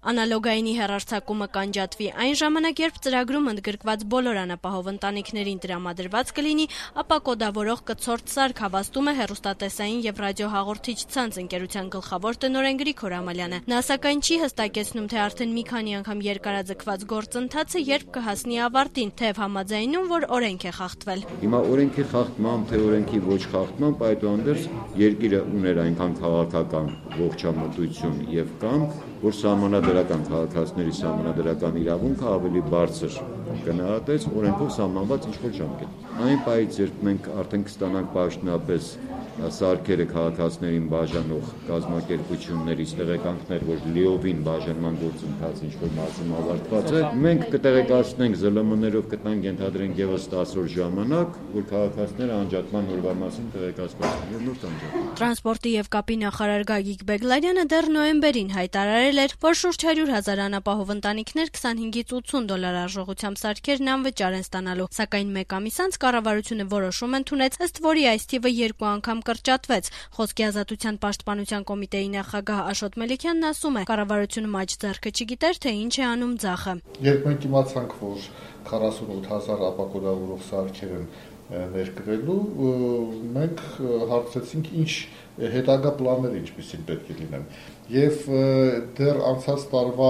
Անալոգայինի հեռարձակումը կանջատվի այն ժամանակ, երբ ծրագրում ընդգրկված բոլոր անապահով ընտանիքներին տրամադրված կլինի, ապա կոդավորող կցորդ Սարգ հավաստում է հեռուստատեսային եւ ռադիոհաղորդիչ ցանց ընկերության գլխավոր տնօրեն Գրիգոր Ամալյանը։ Նա սակայն չի հստակեցնում, թե արդեն մի քանի անգամ երկարաձգված գործընթացը երբ կհասնի ավարտին, թեև համաձայնում, որ օրենք է խախտվել։ Հիմա օրենքի խախտման, թե օրենքի ոչ խախտման, այդուհանդերձ երկիրը ուներ այնքան քաղաքական ողջամտություն եւ կամք, որ սահմանադրական քաղաքացիների սահմանադրական իրավունքը ավելի բարձր գնահատեց օրենքով սահմանված ինչ-որ ժամկետ։ Այն պահից, երբ մենք արդեն կստանանք պաշտոնապես սարքերը քաղաքացիներին բաժանող կազմակերպություններից տեղեկանքներ, որ լիովին բաժանման գործընթացը ինչ-որ մասում ավարտված է, մենք կտեղեկացնենք ԶԼՄ-ներով կտանք ենթադրենք եւս 10 օր ժամանակ, որ քաղաքացիները անջատման օրվա մասին տեղեկացված են եւ նոր անջատեն։ Տրանսպորտի եւ կապի նախարար Գագիկ Բեգլարյանը դեռ նոյեմբերին հայտարարել էր, որ շուրջ 100,000 անապահով ընտանիքներ $25-ից $80 արժողությամբ սարքերն անվճար են ստանալու, սակայն մեկ ամիս անց կառավարությունը որոշում ընդունեց, ըստ որի այս թիվը 2 անգամ կրճատվեց։ Խոսքի ազատության պաշտպանության կոմիտեի նախագահ Աշոտ Մելիքյանն ասում է, կառավարությունում աջ ձեռքը չգիտեր, թե ինչ է անում ձախը։ Երբ մենք իմացանք, որ 48,000 ապակոդավորող սարքեր են ներկրելու, մենք հարցրեցինք, ինչ հետագա պլանները ինչպիսին պետք է լինեն։ Եվ դեռ անցած տարվա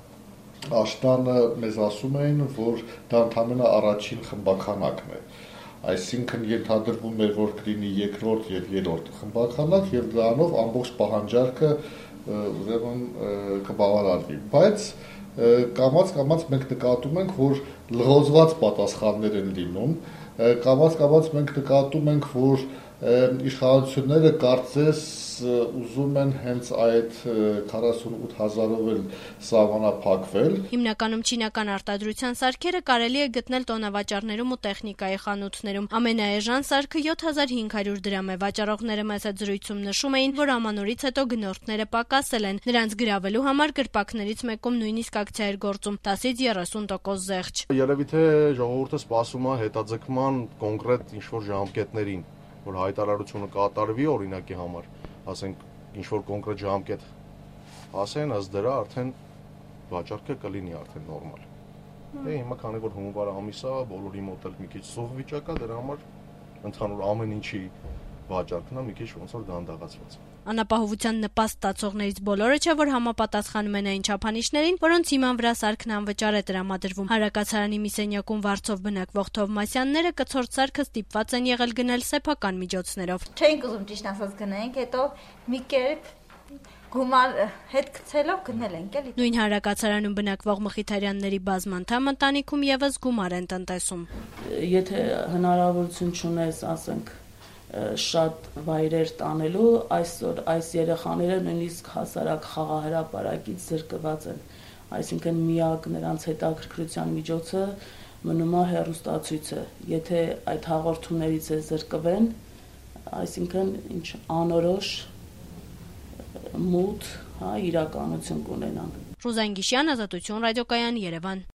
աշտանը մեզ ասում էին, որ դա ընդամենը առաջին խմբաքանակն է։ Այսինքն ենթադրվում էր, որ կլինի երկրորդ եւ երրորդ խմբաքանակ եւ դրանով ամբողջ պահանջարկը ուրեմն կբավարարվի։ Բայց կամաց մենք նկատում ենք, որ լղոզված պատասխաններ են լինում, կամաց մենք նկատում ենք, որ իշխանությունները կարծես ուզում են հենց այդ 48,000-ով էլ սահմանափակվել։ Հիմնականում չինական արտադրության սարքերը կարելի է գտնել տոնավաճառներում ու տեխնիկայի խանութներում։ Ամենաէժան սարքը 7500 դրամ է։ Վաճառողները մեծ զրույցում նշում էին, որ ամանորից հետո գնորդները պակասել են։ Նրանց գրավելու համար գրպակներից մեկում նույնիսկ ակցիա էր գործում 10-ից 30% զեղչ։ Երևի թե ժողովուրդը սպասում է հետաձգման կոնկրետ ինչ-որ ժամկետներին, որ հայտարարությունը կատարվի օրինակի համար, ասենք ինչ-որ կոնկրետ ժամկետ ասեն, ըստ դրա արդեն վաճառքը կլինի արդեն նորմալ։ Հիմա քանի որ հունվար ամիս է, բոլորի մոտ էլ մի քիչ սուղ վիճակ է, դրա համար ընդհանուր ամեն ինչի վաճառքն է մի քիչ ոնց որ դանդաղացված։ Անապահովության նպաստ ստացողներից բոլորը չէ, որ համապատասխանում են այն չափանիշներին, որոնց հիման վրա սարքն անվճար է տրամադրվում։ Հարակացարանի մի սենյակում վարձով բնակվող Թովմասյանները կցորդ սարքը ստիպված են եղել գնել սեփական միջոցներով։ Չէինք ուզում ճիշտ ասած գնենք, հետո մի կերպ գումար հետ գցելով գնել ենք էլի։ Նույն հարակացարանում բնակվող Մխիթարյանների բազմանդամ ընտանիքում եւս գումար են տնտեսում։ Եթե հնարավորություն չունես, ասենք, շատ վայրեր տանելու, այսօր այս երեխաները նույնիսկ հասարակ խաղահրապարակից զրկված են, այսինքն միակ նրանց հետաքրքրության միջոցը մնում է հեռուստացույցը, եթե այդ հաղորդումներից է զրկվեն, այսինքն ինչ անորոշ մութ իրականություն կունենան։ Ռուզան Գիշյան, Ազատություն ռադիոկայան, Երևան։